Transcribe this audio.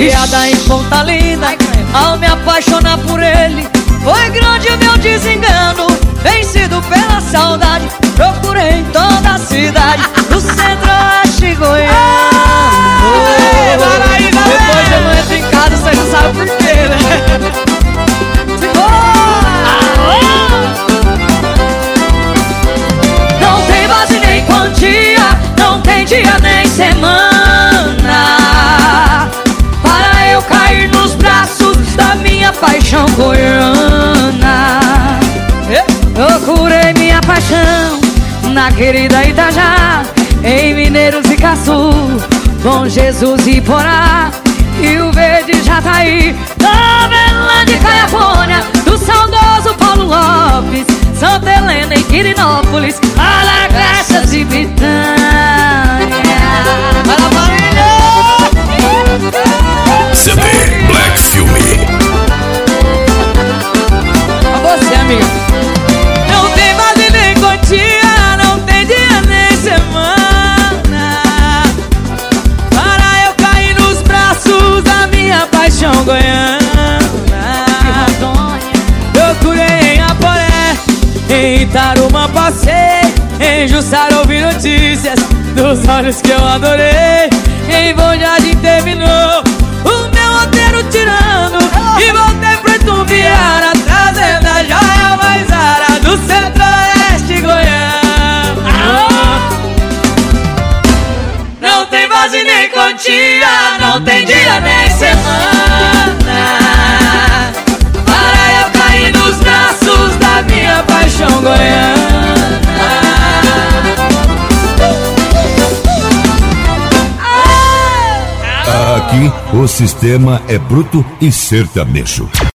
criada em Ponta Linda. Ao me apaixonar por ele, foi grande o meu desengano. Vencido pela saudade, procurei em toda a cidade, do centro-oeste goiano. Depois eu não entro em casa, você já sabe por quê, né? Não tem base nem quantia, não tem dia nem semana para eu cair nos braços da minha paixão goiana. Procurei minha paixão na querida Itajá, em Mineiros e Caçu, Bom Jesus e Porá, e o Verde já tá aí, Novelândia e Caiapônia, do saudoso Paulo Lopes, Santa Helena e Quirinópolis, Alagraças e Bitânia. CD Black Filme. A você, amiga. Não tem base nem quantia, não tem dia nem semana para eu cair nos braços da minha paixão goiana. Procurei em Aporé, em Tarumã passei, em Jussara ouvi notícias dos olhos que eu adorei. Em Bom Jardim terminou o meu roteiro tirando, e voltei pra Itumbiara, trazendo a joia mais rara do centro-oeste goiano. Não tem base nem quantia, não tem dia nem semana para eu cair nos braços da minha paixão goiana. Aqui o sistema é bruto e sertanejo.